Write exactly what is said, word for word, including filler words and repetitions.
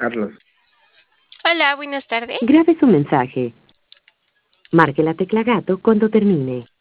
Carlos. Hola, buenas tardes. Grabe su mensaje. Marque la tecla gato cuando termine.